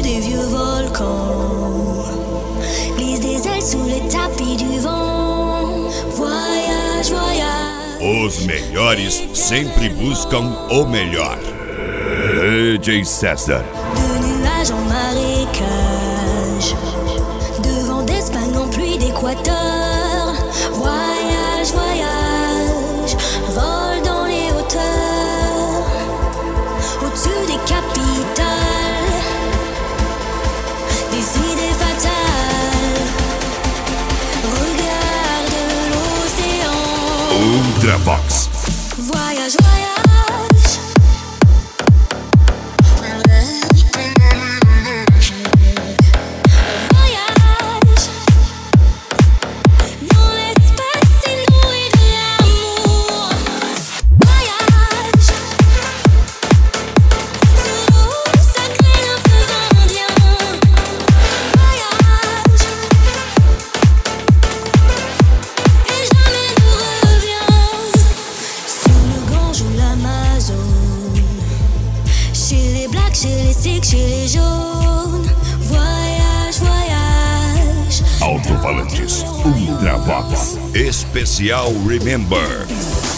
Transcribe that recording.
des vieux volcans, glisse des ailes sous les tapis du vent. Voyage, voyage. Os melhores sempre buscam o melhor. DJ César. De nuages en marécage, de vent d'Espagne en pluie d'Équateur. Voyage, voyage, vol dans les hauteurs, au-dessus des capitales, des idées fatales. Regarde l'océan. Ultravox. Voyage, voyage. Chez les sikhs, chez les jaunes. Voyage, voyage. Alto-falantes Ultravox. Especial Remember.